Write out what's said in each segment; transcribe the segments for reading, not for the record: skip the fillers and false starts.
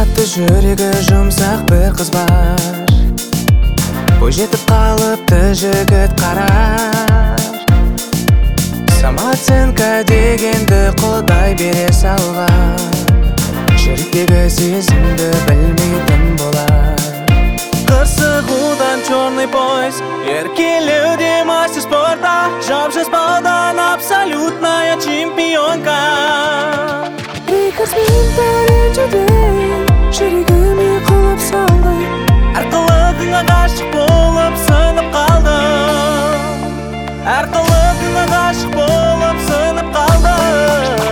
Қатты жүрегі жұмсақ бір қыз бар, бойжетіп қалыпты жігіт қарар. Самооценка дегенді Құдай бере салған, жүректегі сезімді білмейтін болар. Қырсығудан черный пояс, еркелеуде мастер спорта, жап-жас-балдан абсолютная чемпионка. Прикосмен ренжіде, жүрегіме құлап салды. Әр қылығыңа ғашық болып сынып қалдым. Әр қылығыңа ғашық болып сынып қалдым.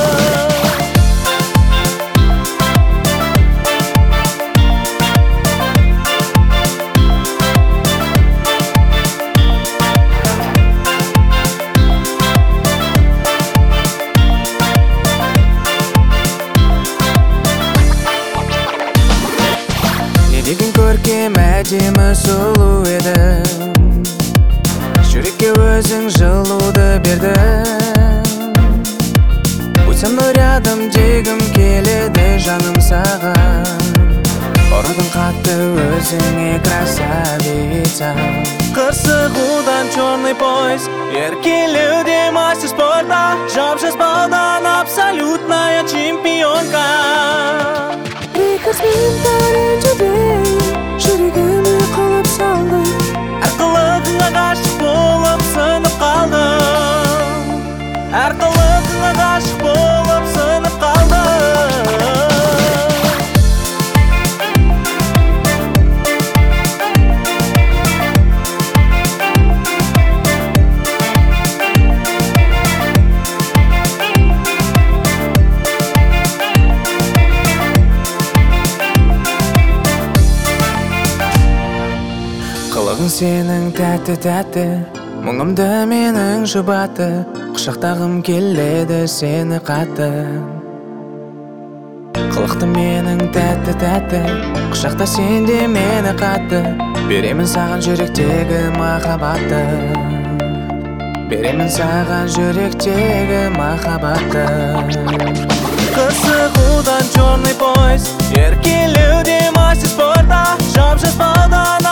Деген көркем әдемі сұлу едің, жүрекке өзің жылуды бердің. Будь со мной рядом дегім келеді жаным саған, ұрадың қатты өзіңе красавица. Қырсығудан черный пояс, еркелеуде мастер спорта, жап-жас-балдан абсолютная чемпионка. Прикосмен ренжіде, жүрегіме құлап салды. Әр қылығыңа ғашық болып сынып қалдым. Әр қылығыңа ғашық болып сынып қалдым. Қылығың сенің тәтті-тәтті, мұңымды менің жұбатты, құшақтағым келеді сені қатты. Қылықты менің тәтті-тәтті, құшақта сенде мені қатты, беремін саған жүректегі махаббатты. Беремін саған жүректегі махаббатты. Қырсығудан черный пояс, еркелеуде мастер спорта, жап-жас балдан